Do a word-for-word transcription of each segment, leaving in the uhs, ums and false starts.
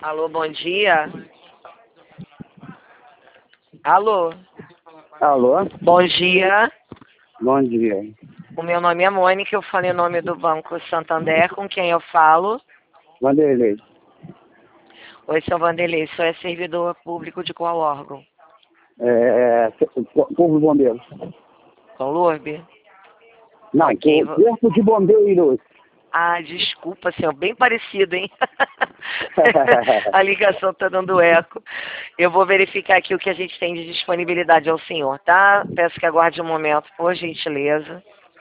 Alô, bom dia. Alô, Alô? bom dia. Bom dia. O meu nome é Mônica, eu falei o nome do Banco Santander, com quem eu falo? Vanderlei. Oi, seu Vanderlei, sou é servidor público de qual órgão? É, Corpo de Bombeiros. Com Lourbe? Não, Ok, o vou- Corpo de Bombeiros. Ah, desculpa, senhor, bem parecido, hein? A ligação tá dando eco. Eu vou verificar aqui o que a gente tem de disponibilidade ao senhor, tá? Peço que aguarde um momento, por gentileza.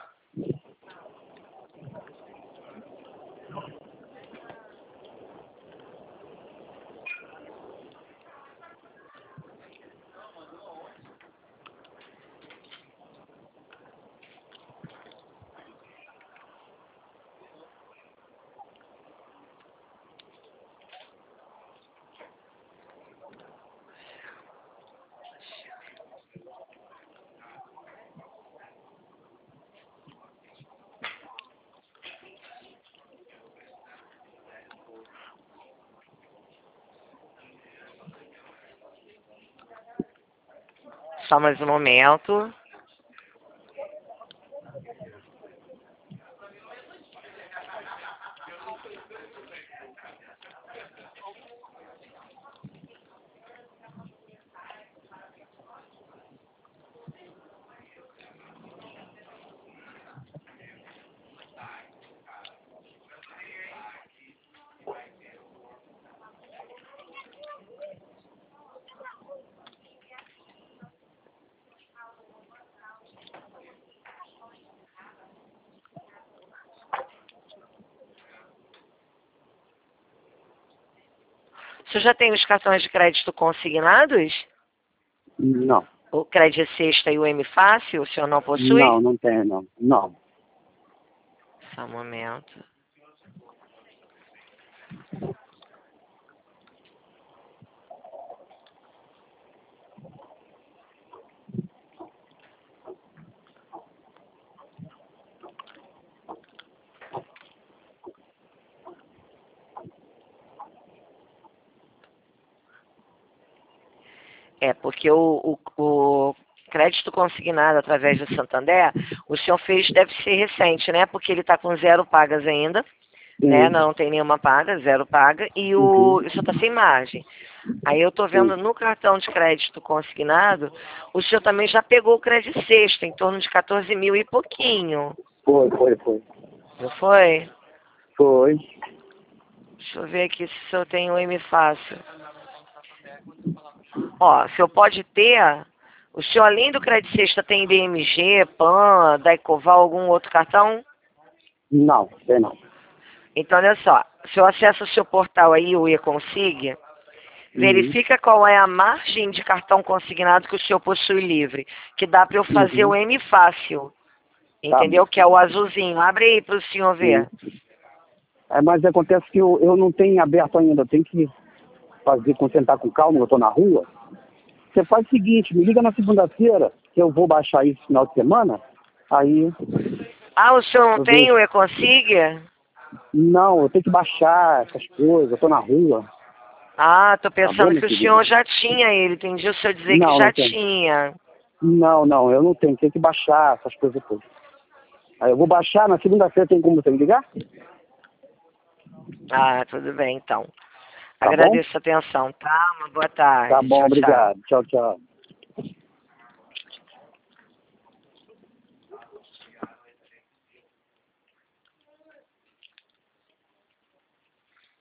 Só mais um momento. O senhor já tem os cartões de crédito consignados? Não, O crédito sexta e o M Fácil, o senhor não possui? não, não tem, não. Não. Só um momento. É, porque o, o, o crédito consignado através do Santander, o senhor fez, deve ser recente, né? Porque ele está com zero pagas ainda, né? Sim. Não tem nenhuma paga, zero paga, e o, Uhum. o senhor está sem margem. Aí eu estou vendo Sim. no cartão de crédito consignado, o senhor também já pegou o crédito sexta, em torno de quatorze mil e pouquinho, Foi, foi, foi. não foi? Foi. Deixa eu ver aqui se o senhor tem o M Fácil. Ó, o senhor pode ter, o senhor além do crédito sexta tem B M G, PAN, Daicoval, algum outro cartão? Não, tem não. Então, olha só, o senhor acessa o seu portal aí, o eConsig, Uhum. verifica qual é a margem de cartão consignado que o senhor possui livre, que dá para eu fazer o Uhum. M Fácil, Tá bom. entendeu? Que é o azulzinho. Abre aí para o senhor ver. Sim. É, mas acontece que eu, eu não tenho aberto ainda. Eu tenho que fazer, concentrar com calma, eu estou na rua. Você faz o seguinte, me liga na segunda-feira, que eu vou baixar isso no final de semana. Aí Ah, o senhor não eu tem vejo. o eConsig? Não, eu tenho que baixar essas coisas, eu tô na rua. Ah, tô Tá bom, pensando meu que o querido? senhor já tinha ele, entendi o senhor dizer que Não, já não tem. tinha. Não, não, eu não tenho, tem que baixar essas coisas todas. Aí eu vou baixar, na segunda-feira tem como você me ligar? Ah, tudo bem, então. Tá bom? Agradeço a atenção, tá? Uma boa Tá tarde. bom, Tchau, tchau. obrigado. Tchau, tchau.